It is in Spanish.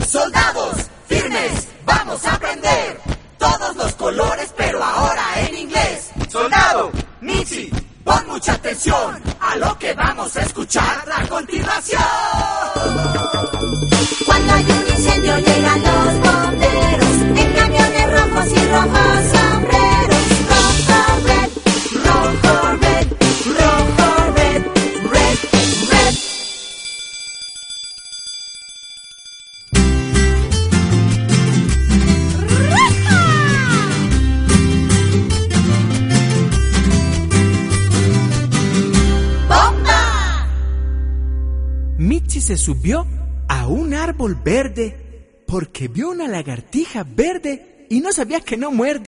Soldados, firmes, vamos a aprender todos los colores, pero ahora en inglés. Soldado, Mitzi, pon mucha atención a lo que vamos a escuchar a continuación. Cuando hay un incendio llegan los bomberos en camiones rojos y rojos sombreros. Rojo, red, rojo, red, rojo, red, red, red. ¡Bomba! Mitzi se subió a un árbol verde porque vio una lagartija verde y no sabía que no muerde.